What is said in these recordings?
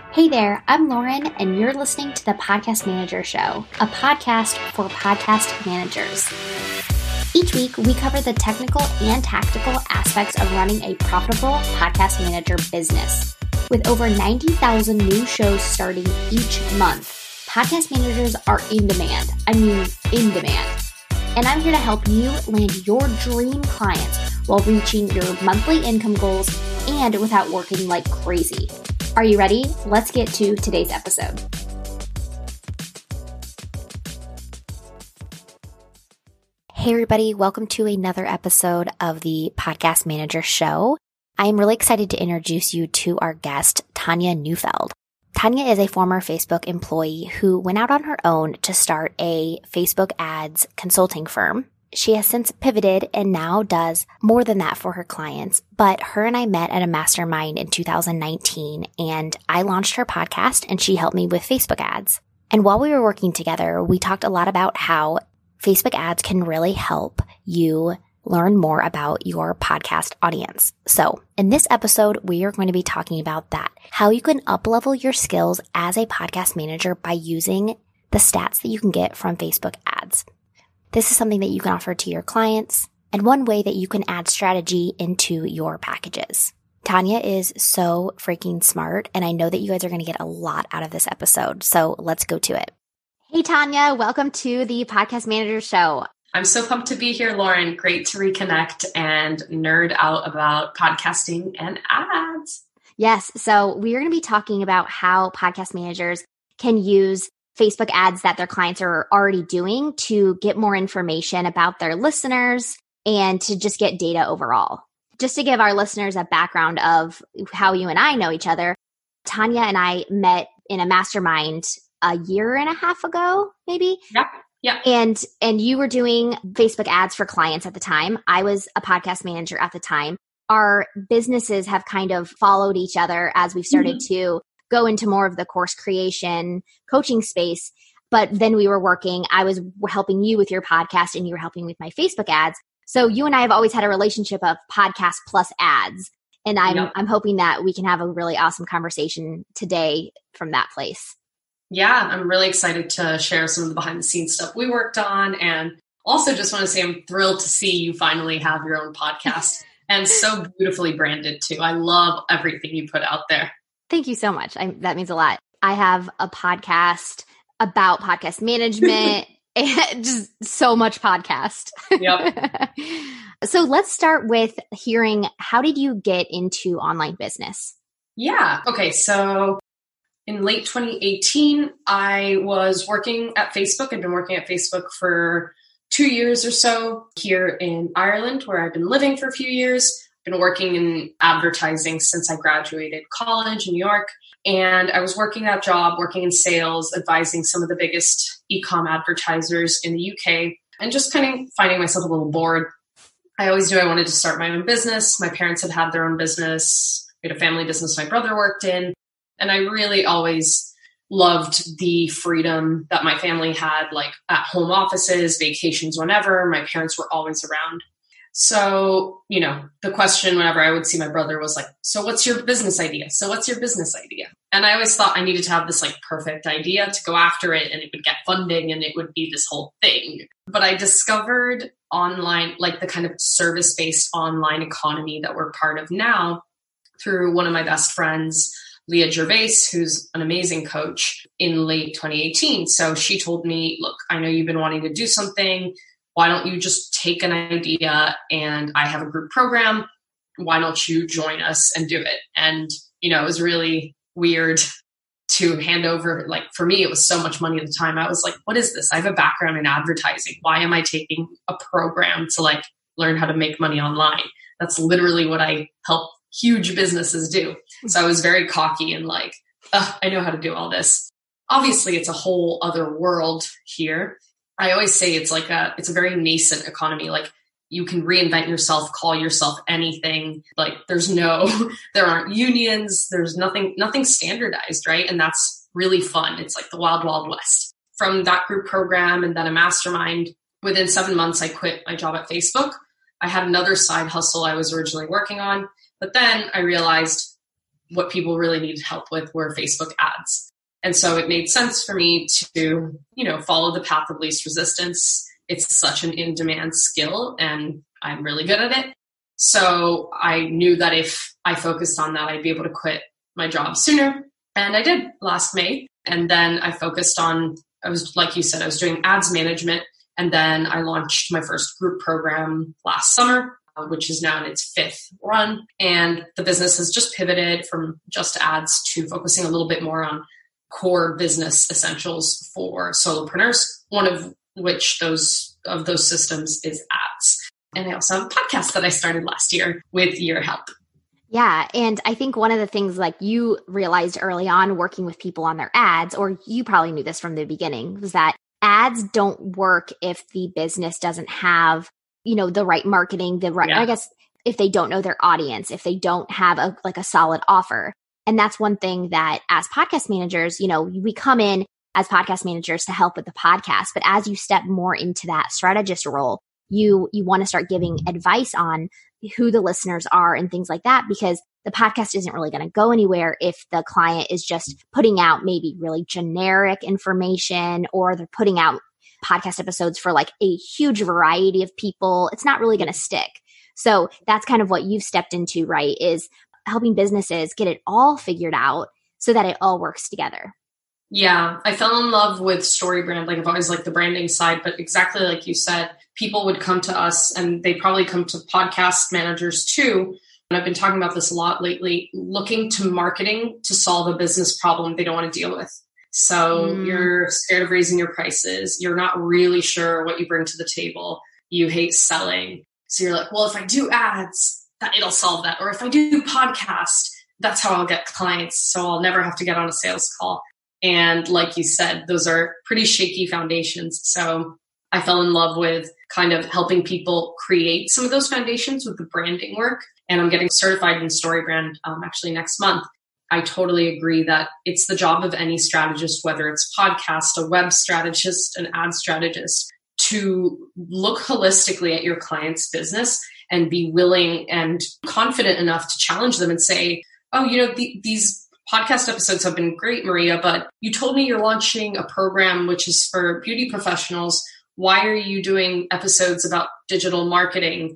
Hey there, I'm Lauren, and you're listening to the Podcast Manager Show, a podcast for podcast managers. Each week, we cover the technical and tactical aspects of running a profitable podcast manager business. With over 90,000 new shows starting each month, podcast managers are in demand. I mean, in demand. And I'm here to help you land your dream clients while reaching your monthly income goals and without working like crazy. Are you ready? Let's get to today's episode. Hey everybody, welcome to another episode of the Podcast Manager Show. I am really excited to introduce you to our guest, Tanya Neufeld. Tanya is a former Facebook employee who went out on her own to start a Facebook ads consulting firm. She has since pivoted and now does more than that for her clients, but her and I met at a mastermind in 2019 and I launched her podcast and she helped me with Facebook ads. And while we were working together, we talked a lot about how Facebook ads can really help you learn more about your podcast audience. So in this episode, we are going to be talking about that, how you can up-level your skills as a podcast manager by using the stats that you can get from Facebook ads. This is something that you can offer to your clients and one way that you can add strategy into your packages. Tanya is so freaking smart, and I know that you guys are going to get a lot out of this episode. So let's go to it. Hey, Tanya, welcome to the Podcast Manager Show. I'm so pumped to be here, Lauren. Great to reconnect and nerd out about podcasting and ads. Yes. So we're going to be talking about how podcast managers can use Facebook ads that their clients are already doing to get more information about their listeners and to just get data overall. Just to give our listeners a background of how you and I know each other, Tanya and I met in a mastermind a year and a half ago, maybe. Yeah. And you were doing Facebook ads for clients at the time. I was a podcast manager at the time. Our businesses have kind of followed each other as we've started to go into more of the course creation coaching space. But then we were working, I was helping you with your podcast and you were helping with my Facebook ads. So you and I have always had a relationship of podcast plus ads. And I'm hoping that we can have a really awesome conversation today from that place. Yeah, I'm really excited to share some of the behind the scenes stuff we worked on. And also just want to say I'm thrilled to see you finally have your own podcast and so beautifully branded too. I love everything you put out there. Thank you so much. That means a lot. I have a podcast about podcast management and just so much podcast. Yep. So let's start with hearing, how did you get into online business? Yeah. Okay. So in late 2018, I was working at Facebook. I've been working at Facebook for 2 years or so here in Ireland, where I've been living for a few years. Been working in advertising since I graduated college in New York. And I was working that job, working in sales, advising some of the biggest e-com advertisers in the UK, and just kind of finding myself a little bored. I always knew I wanted to start my own business. My parents had their own business. We had a family business my brother worked in. And I really always loved the freedom that my family had, like at home offices, vacations, whenever. My parents were always around. So, the question whenever I would see my brother was like, so what's your business idea? And I always thought I needed to have this like perfect idea to go after it and it would get funding and it would be this whole thing. But I discovered online, like the kind of service-based online economy that we're part of now through one of my best friends, Leah Gervais, who's an amazing coach, in late 2018. So she told me, look, I know you've been wanting to do something. Why don't you just take an idea and I have a group program. Why don't you join us and do it? And, it was really weird to hand over. Like for me, it was so much money at the time. I was like, what is this? I have a background in advertising. Why am I taking a program to like learn how to make money online? That's literally what I help huge businesses do. So I was very cocky and like, I know how to do all this. Obviously, it's a whole other world here. I always say it's a very nascent economy. Like you can reinvent yourself, call yourself anything. Like there aren't unions. There's nothing standardized, right? And that's really fun. It's like the wild, wild west. From that group program and then a mastermind, within 7 months, I quit my job at Facebook. I had another side hustle I was originally working on, but then I realized what people really needed help with were Facebook ads. And so it made sense for me to, follow the path of least resistance. It's such an in-demand skill and I'm really good at it. So I knew that if I focused on that, I'd be able to quit my job sooner. And I did last May. And then I focused on, like you said, I was doing ads management. And then I launched my first group program last summer, which is now in its 5th run. And the business has just pivoted from just ads to focusing a little bit more on core business essentials for solopreneurs, one of which those systems is ads. And I also have a podcast that I started last year with your help. Yeah. And I think one of the things like you realized early on working with people on their ads, or you probably knew this from the beginning, was that ads don't work if the business doesn't have, the right marketing, I guess if they don't know their audience, if they don't have a solid offer. And that's one thing that as podcast managers, we come in as podcast managers to help with the podcast. But as you step more into that strategist role, you want to start giving advice on who the listeners are and things like that, because the podcast isn't really going to go anywhere if the client is just putting out maybe really generic information, or they're putting out podcast episodes for like a huge variety of people. It's not really going to stick. So that's kind of what you've stepped into, right? Is helping businesses get it all figured out so that it all works together. Yeah, I fell in love with StoryBrand. Like I've always liked the branding side, but exactly like you said, people would come to us and they probably come to podcast managers too. And I've been talking about this a lot lately, looking to marketing to solve a business problem they don't want to deal with. So you're scared of raising your prices. You're not really sure what you bring to the table. You hate selling. So you're like, well, if I do ads, it'll solve that. Or if I do podcast, that's how I'll get clients. So I'll never have to get on a sales call. And like you said, those are pretty shaky foundations. So I fell in love with kind of helping people create some of those foundations with the branding work. And I'm getting certified in StoryBrand actually next month. I totally agree that it's the job of any strategist, whether it's podcast, a web strategist, an ad strategist, to look holistically at your client's business and be willing and confident enough to challenge them and say, oh, these podcast episodes have been great, Maria, but you told me you're launching a program which is for beauty professionals. Why are you doing episodes about digital marketing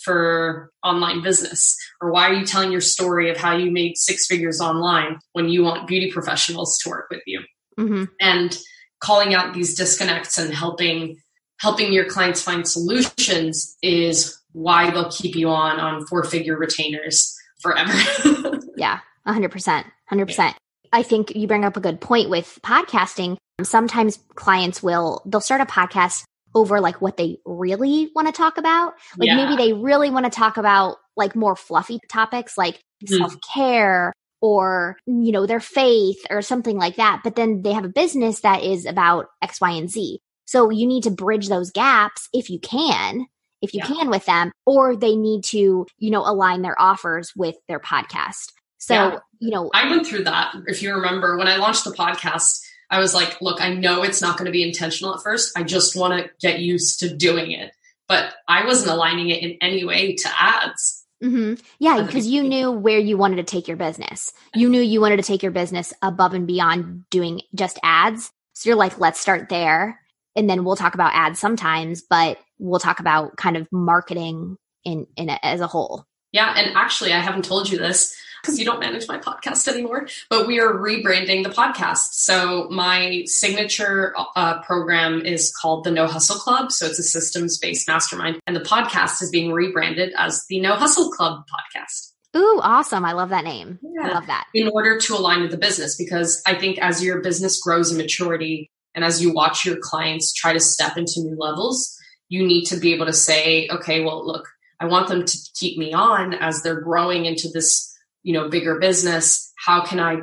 for online business? Or why are you telling your story of how you made 6 figures online when you want beauty professionals to work with you? Mm-hmm. And calling out these disconnects and helping your clients find solutions is why they'll keep you on 4-figure retainers forever. Yeah, 100%. 100%. I think you bring up a good point with podcasting. Sometimes clients they'll start a podcast over like what they really want to talk about. Like maybe they really want to talk about like more fluffy topics like self-care or, their faith or something like that. But then they have a business that is about X, Y, and Z. So you need to bridge those gaps if you can with them, or they need to, align their offers with their podcast. So, I went through that. If you remember, when I launched the podcast, I was like, look, I know it's not going to be intentional at first. I just want to get used to doing it. But I wasn't aligning it in any way to ads. Mm-hmm. Yeah, because you knew where you wanted to take your business. You knew you wanted to take your business above and beyond doing just ads. So you're like, let's start there. And then we'll talk about ads sometimes, but we'll talk about kind of marketing in as a whole. Yeah. And actually, I haven't told you this because you don't manage my podcast anymore, but we are rebranding the podcast. So my signature program is called the No Hustle Club. So it's a systems-based mastermind. And the podcast is being rebranded as the No Hustle Club podcast. Ooh, awesome. I love that name. Yeah. I love that. In order to align with the business, because I think as your business grows in maturity and as you watch your clients try to step into new levels, you need to be able to say, okay, well, look, I want them to keep me on as they're growing into this, bigger business. How can I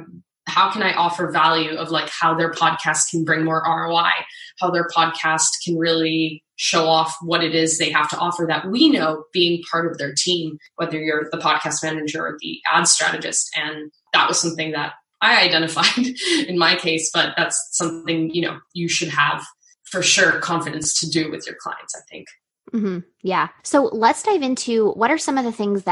offer value of like how their podcast can bring more ROI, how their podcast can really show off what it is they have to offer that we know being part of their team, whether you're the podcast manager or the ad strategist. And that was something that I identified in my case, but that's something, you should have for sure confidence to do with your clients, I think. Mm-hmm. Yeah. So let's dive into what are some of the things that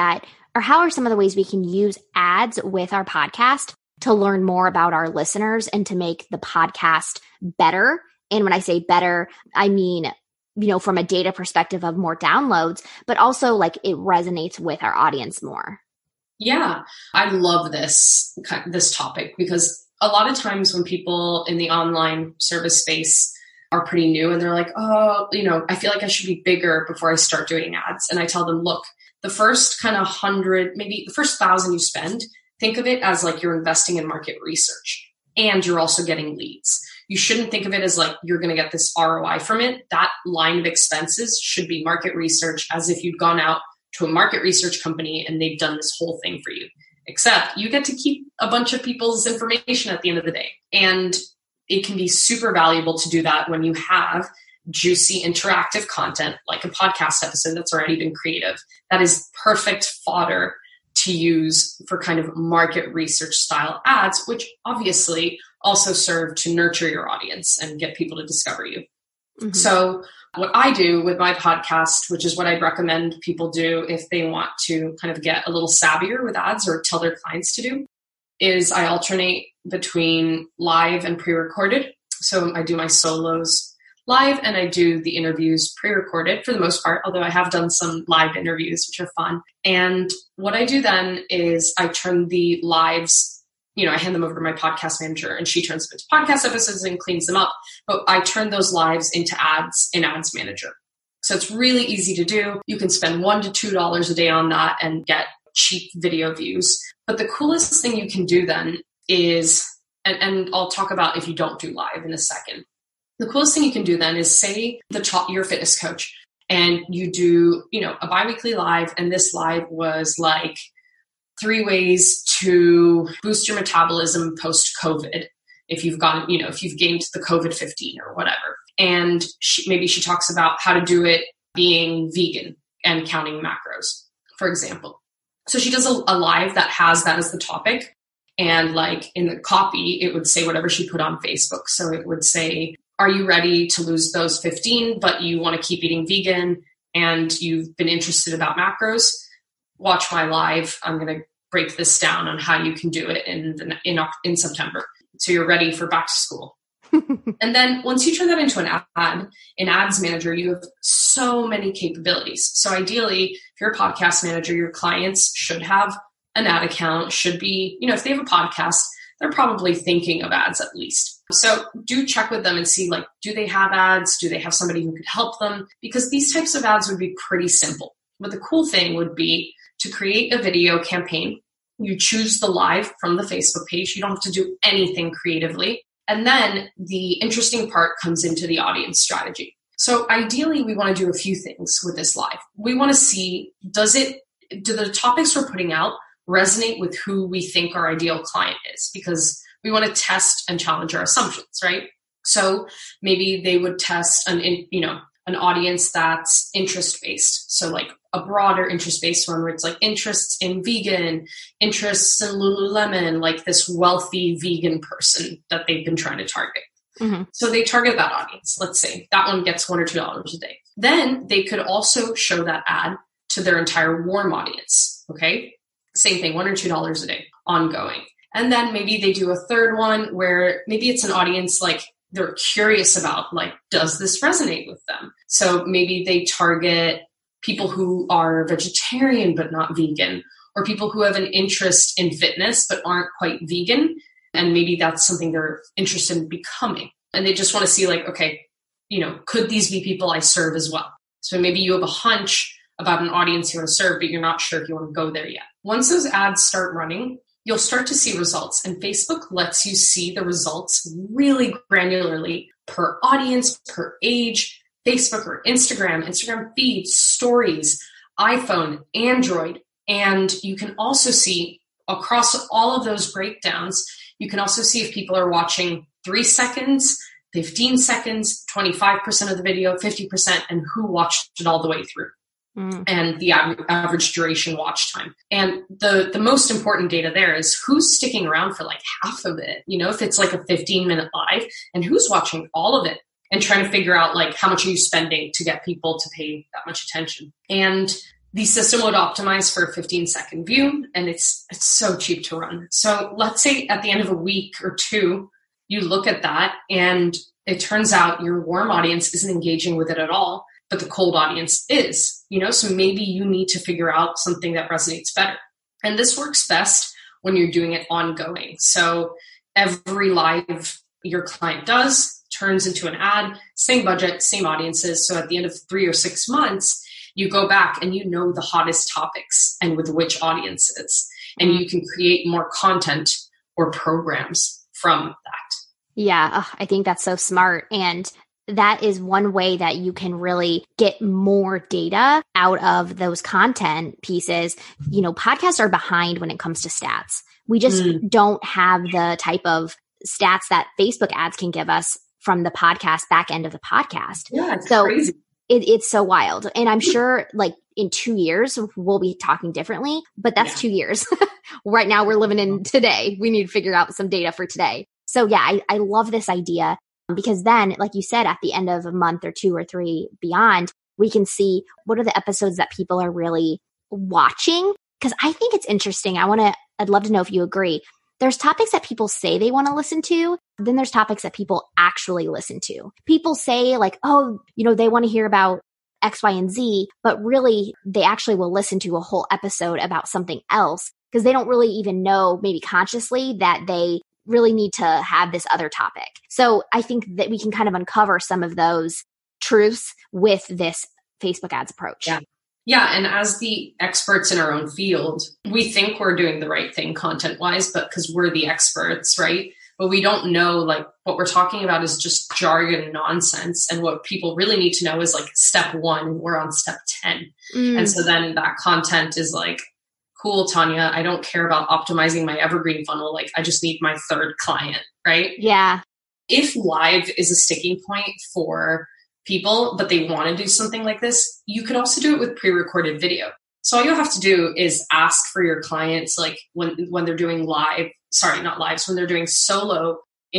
or how are some of the ways we can use ads with our podcast to learn more about our listeners and to make the podcast better? And when I say better, I mean, from a data perspective of more downloads, but also like it resonates with our audience more. Yeah, I love this topic because a lot of times when people in the online service space are pretty new and they're like, oh, I feel like I should be bigger before I start doing ads. And I tell them, look, the first kind of 100, maybe the first 1,000 you spend, think of it as like you're investing in market research and you're also getting leads. You shouldn't think of it as like you're going to get this ROI from it. That line of expenses should be market research, as if you'd gone out to a market research company and they've done this whole thing for you. Except you get to keep a bunch of people's information at the end of the day. And it can be super valuable to do that when you have juicy interactive content like a podcast episode that's already been creative. That is perfect fodder to use for kind of market research style ads, which obviously also serve to nurture your audience and get people to discover you. Mm-hmm. So what I do with my podcast, which is what I'd recommend people do if they want to kind of get a little savvier with ads or tell their clients to do, is I alternate between live and pre-recorded. So I do my solos live and I do the interviews pre-recorded for the most part, although I have done some live interviews, which are fun. And what I do then is I turn the lives, I hand them over to my podcast manager and she turns them into podcast episodes and cleans them up. But I turn those lives into ads in Ads Manager. So it's really easy to do. You can spend $1 to $2 a day on that and get cheap video views. But the coolest thing you can do then is, and I'll talk about if you don't do live in a second. The coolest thing you can do then is say you're a fitness coach and you do, a biweekly live, and this live was like 3 ways to boost your metabolism post-COVID if you've gotten, if you've gained the COVID-15 or whatever. And maybe she talks about how to do it being vegan and counting macros, for example. So she does a live that has that as the topic. And like in the copy, it would say whatever she put on Facebook. So it would say, are you ready to lose those 15, but you want to keep eating vegan and you've been interested about macros? Watch my live. I'm going to break this down on how you can do it in September. So you're ready for back to school. And then once you turn that into an ad in Ads Manager, you have so many capabilities. So ideally, if you're a podcast manager, your clients should have an ad account, should be, if they have a podcast, they're probably thinking of ads at least. So do check with them and see, like, do they have ads? Do they have somebody who could help them? Because these types of ads would be pretty simple. But the cool thing would be to create a video campaign. You choose the live from the Facebook page. You don't have to do anything creatively. And then the interesting part comes into the audience strategy. So ideally, we want to do a few things with this live. We want to see, do the topics we're putting out resonate with who we think our ideal client is? Because we want to test and challenge our assumptions, right? So maybe they would test an audience that's interest-based. So like a broader interest-based one where it's like interests in vegan, interests in Lululemon, like this wealthy vegan person that they've been trying to target. Mm-hmm. So they target that audience. Let's say that one gets $1 or $2 a day. Then they could also show that ad to their entire warm audience. Okay. Same thing, $1 or $2 a day, ongoing. And then maybe they do a third one where maybe it's an audience like they're curious about, like, does this resonate with them? So maybe they target people who are vegetarian but not vegan, or people who have an interest in fitness but aren't quite vegan. And maybe that's something they're interested in becoming. And they just want to see, like, okay, could these be people I serve as well? So maybe you have a hunch about an audience you want to serve, but you're not sure if you want to go there yet. Once those ads start running, you'll start to see results. And Facebook lets you see the results really granularly per audience, per age, Facebook or Instagram feeds, stories, iPhone, Android. And you can also see across all of those breakdowns, you can also see if people are watching 3 seconds, 15 seconds, 25% of the video, 50%, and who watched it all the way through. And the average duration watch time. And the most important data there is who's sticking around for like half of it. If it's like a 15-minute live, and who's watching all of it and trying to figure out, like, how much are you spending to get people to pay that much attention. And the system would optimize for a 15-second view, and it's so cheap to run. So let's say at the end of a week or two, you look at that and it turns out your warm audience isn't engaging with it at all, but the cold audience is, so maybe you need to figure out something that resonates better. And this works best when you're doing it ongoing. So every live your client does turns into an ad, same budget, same audiences. So at the end of 3 or 6 months, you go back and the hottest topics and with which audiences, and you can create more content or programs from that. Yeah, I think that's so smart. And that is one way that you can really get more data out of those content pieces. Podcasts are behind when it comes to stats. We just don't have the type of stats that Facebook ads can give us from the podcast back end of the podcast. Yeah, it's crazy. It's so wild. And I'm sure like in 2 years, we'll be talking differently, but that's 2 years. Right now we're living in today. We need to figure out some data for today. So yeah, I love this idea because then, like you said, at the end of a month or 2 or 3 beyond, we can see what are the episodes that people are really watching. Because I think it's interesting. I'd love to know if you agree. There's topics that people say they want to listen to. Then there's topics that people actually listen to. People say like, they want to hear about X, Y, and Z, but really they actually will listen to a whole episode about something else because they don't really even know, maybe consciously, that they really need to have this other topic. So I think that we can kind of uncover some of those truths with this Facebook ads approach. Yeah. And as the experts in our own field, we think we're doing the right thing content-wise, but because we're the experts, right? But we don't know, like, what we're talking about is just jargon nonsense. And what people really need to know is like step 1, and we're on step 10. And so then that content is like, cool, Tanya, I don't care about optimizing my evergreen funnel. Like, I just need my 3rd client, right? Yeah. If live is a sticking point for people, but they want to do something like this, you could also do it with pre-recorded video. So all you'll have to do is ask for your clients, like when they're doing when they're doing solos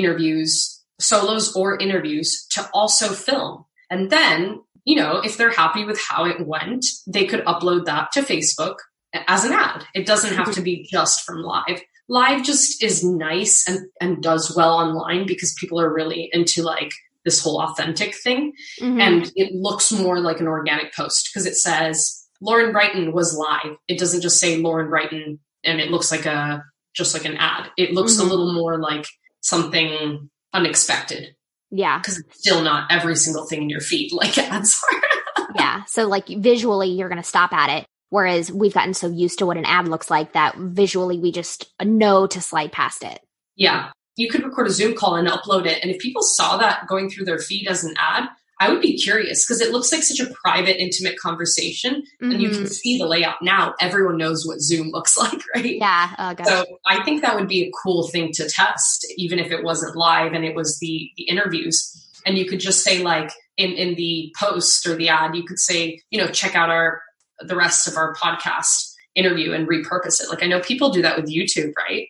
or interviews, to also film. And then, if they're happy with how it went, they could upload that to Facebook as an ad. It doesn't have to be just from live. Live just is nice and does well online because people are really into like this whole authentic thing. And it looks more like an organic post because it says Lauren Brighton was live. It doesn't just say Lauren Brighton and it looks like just like an ad. It looks a little more like something unexpected. Yeah. Because it's still not every single thing in your feed like ads are. Yeah. So like visually, you're going to stop at it. Whereas we've gotten so used to what an ad looks like that visually we just know to slide past it. Yeah. You could record a Zoom call and upload it. And if people saw that going through their feed as an ad, I would be curious because it looks like such a private, intimate conversation. And you can see the layout now. Everyone knows what Zoom looks like, right? Yeah. So I think that would be a cool thing to test, even if it wasn't live and it was the interviews. And you could just say like in the post or the ad, you could say, check out the rest of our podcast interview and repurpose it. Like I know people do that with YouTube, right?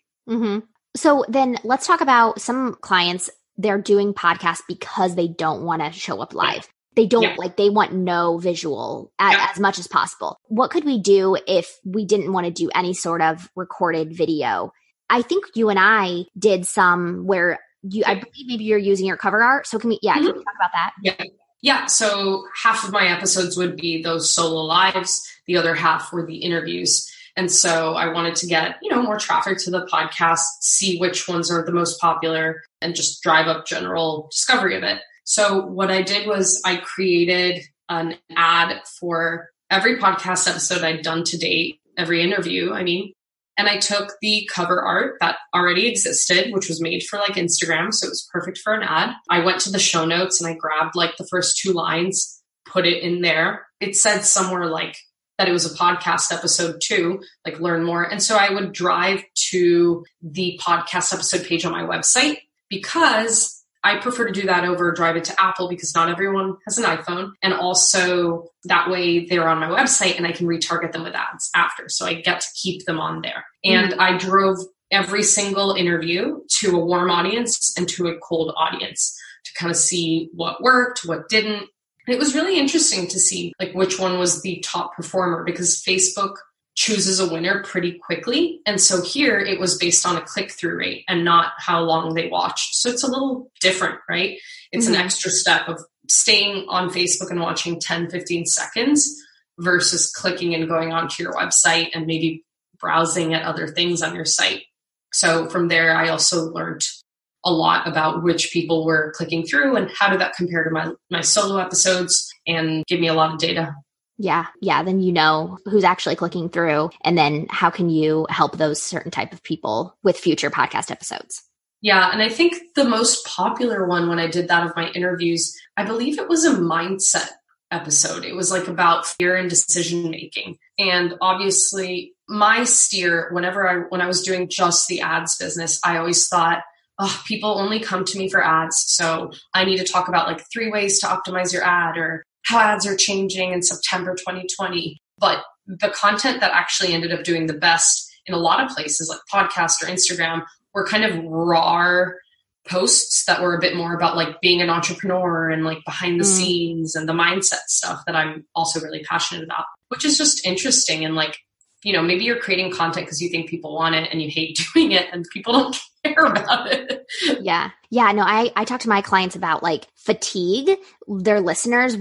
So then let's talk about some clients. They're doing podcasts because they don't want to show up live. They don't they want no visual as much as possible. What could we do if we didn't want to do any sort of recorded video? I think you and I did some where I believe maybe you're using your cover art. So can we talk about that? Yeah. So half of my episodes would be those solo lives. The other half were the interviews. And so I wanted to get, more traffic to the podcast, see which ones are the most popular and just drive up general discovery of it. So what I did was I created an ad for every podcast episode I'd done to date, every interview, and I took the cover art that already existed, which was made for like Instagram. So it was perfect for an ad. I went to the show notes and I grabbed like the first 2 lines, put it in there. It said somewhere like that it was a podcast episode too, like learn more. And so I would drive to the podcast episode page on my website because I prefer to do that over drive it to Apple because not everyone has an iPhone. And also that way they're on my website and I can retarget them with ads after. So I get to keep them on there. And I drove every single interview to a warm audience and to a cold audience to kind of see what worked, what didn't. And it was really interesting to see like which one was the top performer because Facebook chooses a winner pretty quickly. And so here it was based on a click-through rate and not how long they watched. So it's a little different, right? It's an extra step of staying on Facebook and watching 10, 15 seconds versus clicking and going onto your website and maybe browsing at other things on your site. So from there, I also learned a lot about which people were clicking through and how did that compare to my solo episodes and give me a lot of data. Yeah. Then you know who's actually clicking through, and then how can you help those certain type of people with future podcast episodes? Yeah. And I think the most popular one when I did that of my interviews, I believe it was a mindset episode. It was like about fear and decision making. And obviously my steer, when I was doing just the ads business, I always thought, oh, people only come to me for ads. So I need to talk about like 3 ways to optimize your ad or how ads are changing in September 2020. But the content that actually ended up doing the best in a lot of places like podcast or Instagram were kind of raw posts that were a bit more about like being an entrepreneur and like behind the scenes and the mindset stuff that I'm also really passionate about, which is just interesting. And like, you know, maybe you're creating content because you think people want it and you hate doing it and people don't care about it. Yeah. No, I talk to my clients about like fatigue. Their listeners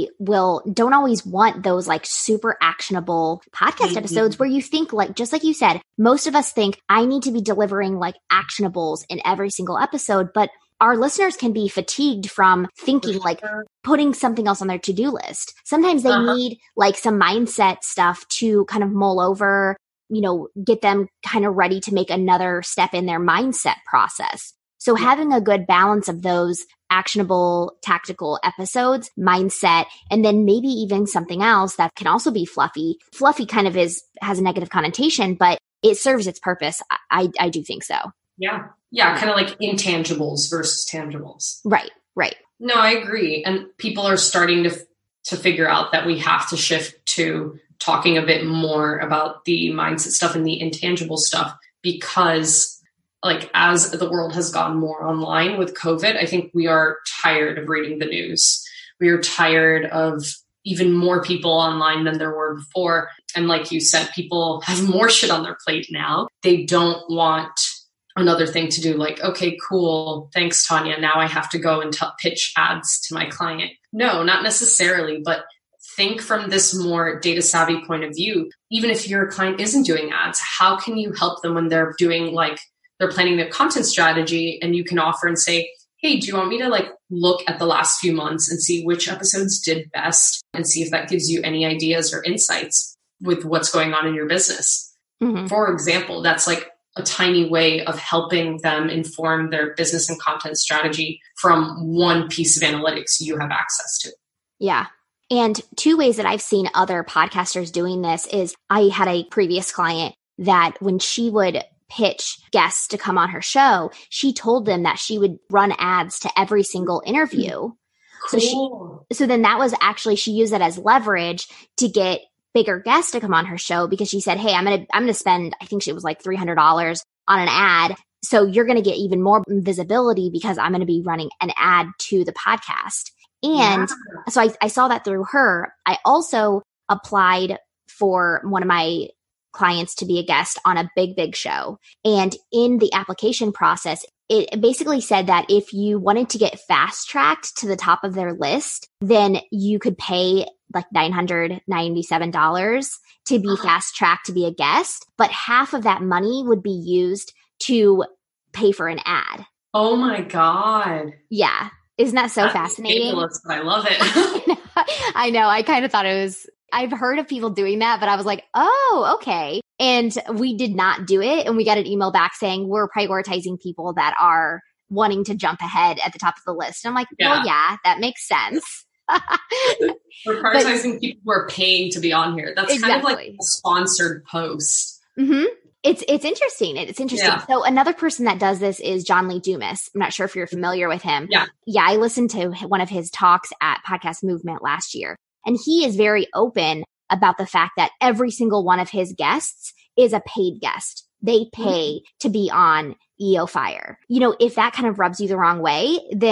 don't always want those like super actionable podcast episodes where you think like, just like you said, most of us think I need to be delivering like actionables in every single episode, but our listeners can be fatigued from thinking like putting something else on their to-do list. Sometimes they need like some mindset stuff to kind of mull over, you know, get them kind of ready to make another step in their mindset process. So having a good balance of those actionable, tactical episodes, mindset, and then maybe even something else that can also be fluffy. Fluffy kind of has a negative connotation, but it serves its purpose. I do think so. Yeah. Yeah. Kind of like intangibles versus tangibles. Right. No, I agree. And people are starting to figure out that we have to shift to talking a bit more about the mindset stuff and the intangible stuff because like as the world has gone more online with COVID, I think we are tired of reading the news. We are tired of even more people online than there were before. And like you said, people have more shit on their plate now. They don't want another thing to do like, okay, cool. Thanks, Tanya. Now I have to go and pitch ads to my client. No, not necessarily, but think from this more data savvy point of view. Even if your client isn't doing ads, how can you help them when they're doing like, they're planning their content strategy and you can offer and say, hey, do you want me to like look at the last few months and see which episodes did best and see if that gives you any ideas or insights with what's going on in your business? For example, that's like a tiny way of helping them inform their business and content strategy from one piece of analytics you have access to. Yeah. And 2 ways that I've seen other podcasters doing this is I had a previous client that when she would pitch guests to come on her show, she told them that she would run ads to every single interview. Cool. So then that was actually, she used that as leverage to get bigger guests to come on her show because she said, hey, I'm going to spend, I think it was like $300 on an ad. So you're going to get even more visibility because I'm going to be running an ad to the podcast. And so I saw that through her. I also applied for one of my clients to be a guest on a big show. And in the application process, it basically said that if you wanted to get fast tracked to the top of their list, then you could pay like $997 to be fast tracked to be a guest. But half of that money would be used to pay for an ad. Oh my God. Yeah. Isn't that so fascinating? Ridiculous, but I love it. I know. I kind of thought I've heard of people doing that, but I was like, oh, okay. And we did not do it. And we got an email back saying we're prioritizing people that are wanting to jump ahead at the top of the list. And I'm like, well, yeah, that makes sense. We're prioritizing people who are paying to be on here. That's kind of like a sponsored post. Mm-hmm. It's interesting. It's interesting. Yeah. So another person that does this is John Lee Dumas. I'm not sure if you're familiar with him. Yeah. I listened to one of his talks at Podcast Movement last year. And he is very open about the fact that every single one of his guests is a paid guest. They pay to be on EO Fire. You know, if that kind of rubs you the wrong way, then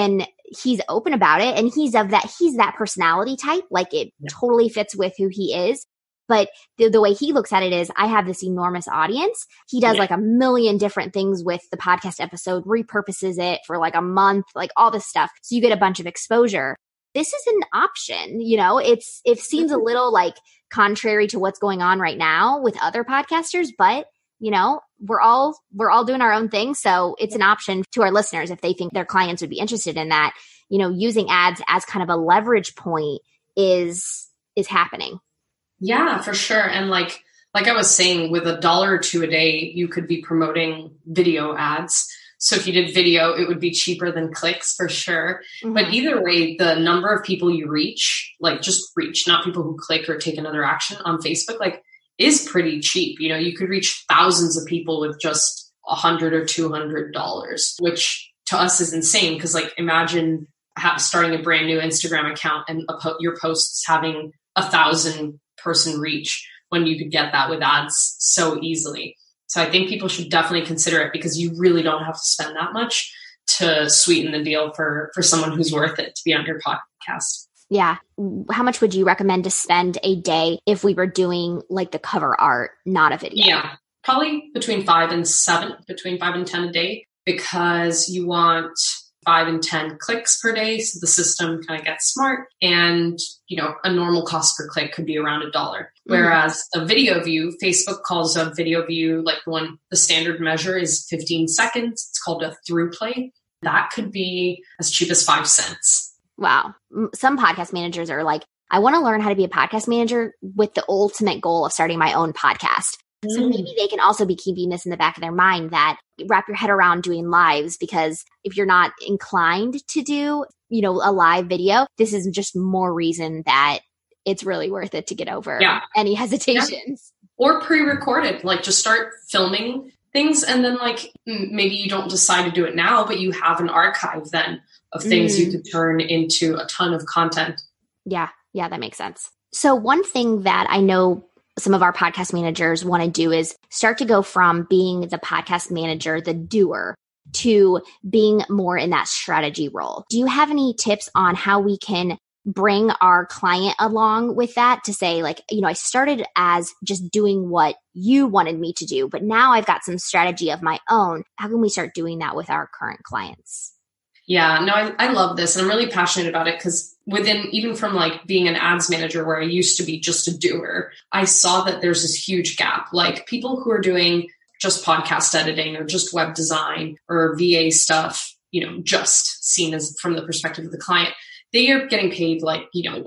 he's open about it, and he's that personality type. Like it totally fits with who he is. But the way he looks at it is, I have this enormous audience. He does like a million different things with the podcast episode, repurposes it for like a month, like all this stuff. So you get a bunch of exposure. This is an option, it seems a little like contrary to what's going on right now with other podcasters, but we're all doing our own thing. So it's an option to our listeners if they think their clients would be interested in that. Using ads as kind of a leverage point is happening. Yeah, for sure. And like I was saying, with $1 or $2 a day, you could be promoting video ads. So if you did video, it would be cheaper than clicks for sure. Mm-hmm. But either way, the number of people you reach, like just reach, not people who click or take another action on Facebook, like is pretty cheap. You could reach thousands of people with just $100 or $200, which to us is insane. Because like imagine starting a brand new Instagram account and your posts having 1,000 person reach when you could get that with ads so easily. So I think people should definitely consider it, because you really don't have to spend that much to sweeten the deal for someone who's worth it to be on your podcast. Yeah. How much would you recommend to spend a day if we were doing like the cover art, not a video? Yeah, probably between 5 and 10 a day, because you want 5 and 10 clicks per day. So the system kind of gets smart, and, a normal cost per click could be around $1. Whereas a video view, Facebook calls a video view, like the standard measure is 15 seconds. It's called a through play. That could be as cheap as 5 cents. Wow. Some podcast managers are like, I want to learn how to be a podcast manager with the ultimate goal of starting my own podcast. So maybe they can also be keeping this in the back of their mind, that wrap your head around doing lives, because if you're not inclined to do, a live video, this is just more reason that it's really worth it to get over any hesitations. Yeah. Or pre-recorded, like just start filming things, and then like maybe you don't decide to do it now, but you have an archive then of things you could turn into a ton of content. Yeah, that makes sense. So one thing that I know some of our podcast managers want to do is start to go from being the podcast manager, the doer, to being more in that strategy role. Do you have any tips on how we can bring our client along with that, to say like, I started as just doing what you wanted me to do, but now I've got some strategy of my own. How can we start doing that with our current clients? Yeah, no, I love this, and I'm really passionate about it, because even from like being an ads manager where I used to be just a doer, I saw that there's this huge gap. Like people who are doing just podcast editing or just web design or VA stuff, just seen as from the perspective of the client, they are getting paid like,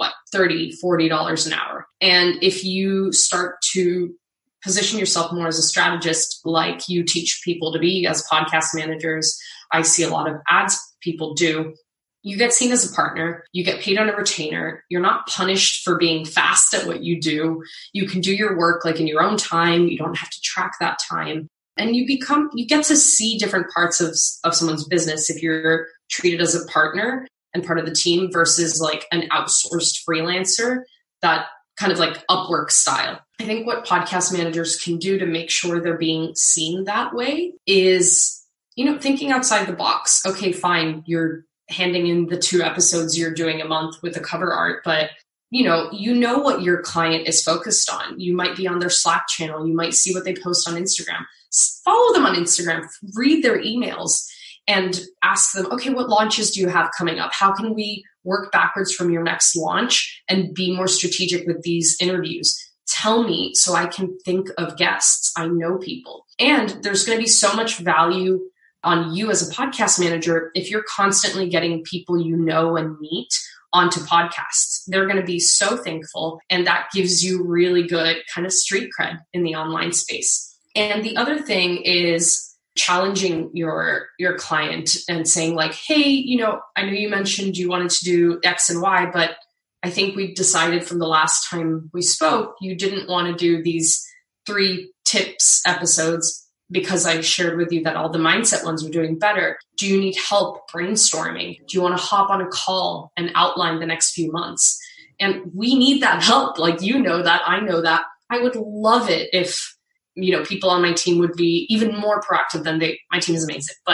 $30, $40 an hour. And if you start to position yourself more as a strategist, like you teach people to be as podcast managers, I see a lot of ads people do, you get seen as a partner, you get paid on a retainer, you're not punished for being fast at what you do. You can do your work like in your own time. You don't have to track that time. And you get to see different parts of someone's business if you're treated as a partner and part of the team versus like an outsourced freelancer, that kind of like Upwork style. I think what podcast managers can do to make sure they're being seen that way is, thinking outside the box. Okay, fine. You're handing in the 2 episodes you're doing a month with the cover art, but you know what your client is focused on. You might be on their Slack channel. You might see what they post on Instagram. Follow them on Instagram, read their emails, and ask them, okay, what launches do you have coming up? How can we work backwards from your next launch and be more strategic with these interviews? Tell me so I can think of guests. I know people. And there's going to be so much value on you as a podcast manager if you're constantly getting people you know and meet onto podcasts. They're going to be so thankful, and that gives you really good kind of street cred in the online space. And the other thing is challenging your client and saying like, hey, I know you mentioned you wanted to do X and Y, but I think we decided from the last time we spoke, you didn't want to do these 3 tips episodes because I shared with you that all the mindset ones were doing better. Do you need help brainstorming? Do you want to hop on a call and outline the next few months? And we need that help. Like, that, I know that. I would love it if, people on my team would be even more proactive than my team is amazing, but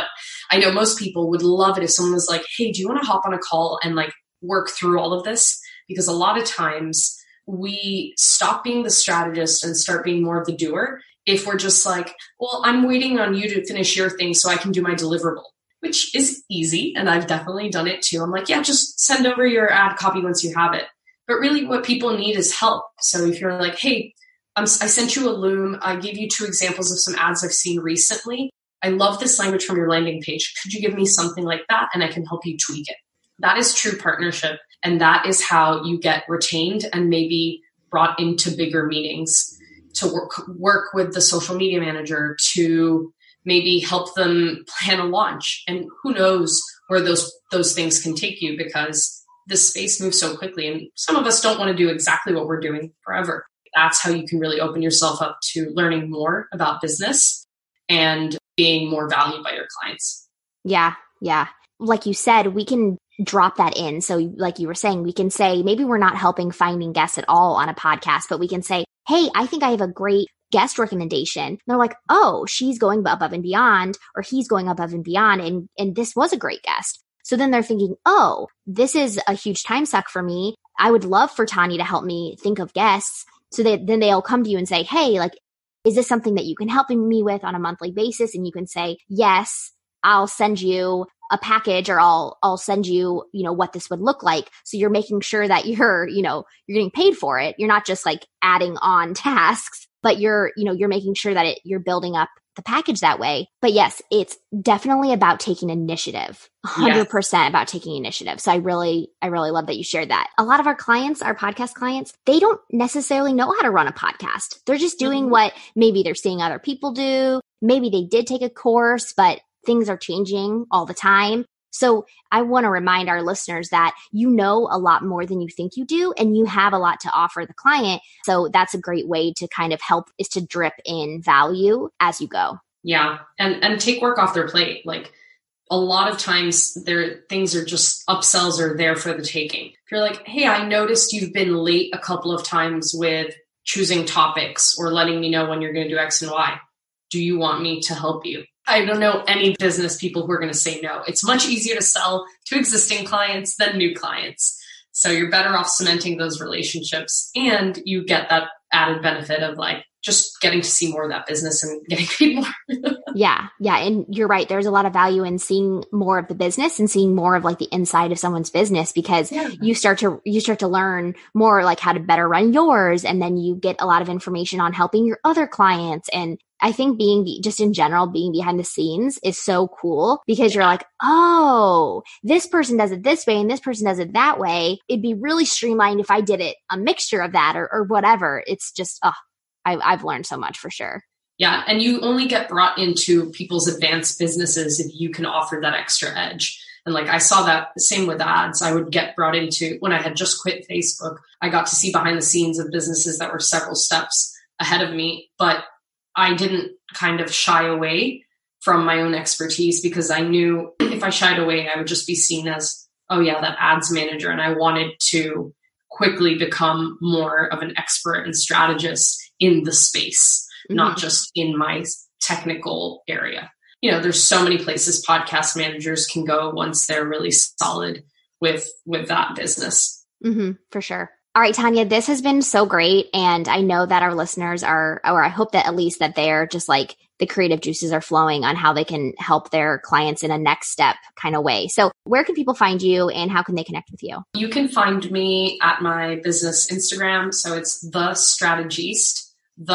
I know most people would love it if someone was like, hey, do you want to hop on a call and like work through all of this? Because a lot of times we stop being the strategist and start being more of the doer if we're just like, well, I'm waiting on you to finish your thing so I can do my deliverable, which is easy. And I've definitely done it too. I'm like, yeah, just send over your ad copy once you have it. But really what people need is help. So if you're like, hey, I sent you a Loom. I gave you 2 examples of some ads I've seen recently. I love this language from your landing page. Could you give me something like that? And I can help you tweak it. That is true partnership. And that is how you get retained and maybe brought into bigger meetings to work with the social media manager to maybe help them plan a launch. And who knows where those things can take you, because this space moves so quickly. And some of us don't want to do exactly what we're doing forever. That's how you can really open yourself up to learning more about business and being more valued by your clients. Yeah. Yeah. Like you said, we can drop that in. So like you were saying, we can say, maybe we're not helping finding guests at all on a podcast, but we can say, hey, I think I have a great guest recommendation. And they're like, oh, she's going above and beyond, or he's going above and beyond. And this was a great guest. So then they're thinking, oh, this is a huge time suck for me. I would love for Tanya to help me think of guests. So that then they'll come to you and say, hey, like, is this something that you can help me with on a monthly basis? And you can say, yes, I'll send you a package, or I'll send you, what this would look like. So you're making sure that you're getting paid for it. You're not just like adding on tasks, but you're making sure that you're building up the package that way. But yes, it's definitely about taking initiative, 100% about taking initiative. So I really love that you shared that. A lot of our clients, our podcast clients, they don't necessarily know how to run a podcast. They're just doing what maybe they're seeing other people do. Maybe they did take a course, but things are changing all the time. So I want to remind our listeners that you know a lot more than you think you do, and you have a lot to offer the client. So that's a great way to kind of help, is to drip in value as you go. Yeah. And take work off their plate. Like a lot of times things are just upsells are there for the taking. If you're like, hey, I noticed you've been late a couple of times with choosing topics or letting me know when you're going to do X and Y. Do you want me to help you? I don't know any business people who are going to say no. It's much easier to sell to existing clients than new clients. So you're better off cementing those relationships, and you get that added benefit of like just getting to see more of that business and getting paid more. Yeah. And you're right. There's a lot of value in seeing more of the business and seeing more of like the inside of someone's business, because you start to learn more like how to better run yours. And then you get a lot of information on helping your other clients. And I think just in general, being behind the scenes is so cool, because you're like, oh, this person does it this way and this person does it that way. It'd be really streamlined if I did it a mixture of that or whatever. It's just, I've learned so much for sure. Yeah. And you only get brought into people's advanced businesses if you can offer that extra edge. And like, I saw that the same with ads. I would get brought into, when I had just quit Facebook, I got to see behind the scenes of businesses that were several steps ahead of me, but I didn't kind of shy away from my own expertise, because I knew if I shied away, I would just be seen as, oh yeah, that ads manager. And I wanted to quickly become more of an expert and strategist in the space, not just in my technical area. There's so many places podcast managers can go once they're really solid with that business. For sure. All right, Tanya, this has been so great. And I know that our listeners are, or I hope that at least that they're just like the creative juices are flowing on how they can help their clients in a next step kind of way. So where can people find you and how can they connect with you? You can find me at my business Instagram. So it's The Strategist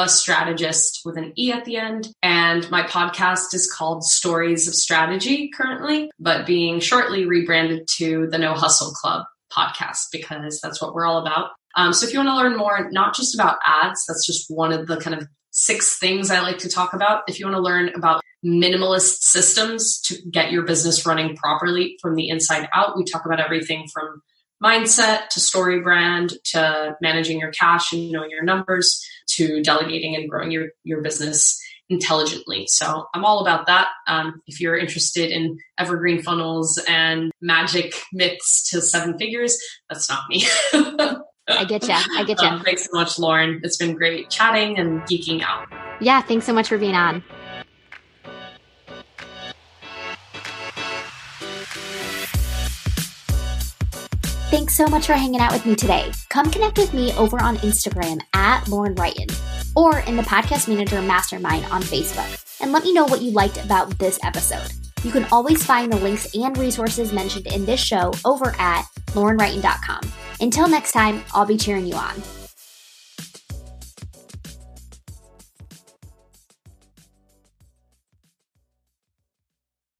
with an E at the end. And my podcast is called Stories of Strategy currently, but being shortly rebranded to the No Hustle Club podcast, because that's what we're all about. So if you want to learn more, not just about ads, that's just one of the kind of 6 things I like to talk about. If you want to learn about minimalist systems to get your business running properly from the inside out, we talk about everything from mindset to story brand to managing your cash and knowing your numbers to delegating and growing your business intelligently. So I'm all about that. If you're interested in evergreen funnels and magic myths to 7 figures, that's not me. I get you. Thanks so much, Lauren. It's been great chatting and geeking out. Yeah. Thanks so much for being on. Thanks so much for hanging out with me today. Come connect with me over on Instagram at Lauren Wrighton or in the Podcast Manager Mastermind on Facebook. And let me know what you liked about this episode. You can always find the links and resources mentioned in this show over at laurenwrighton.com. Until next time, I'll be cheering you on.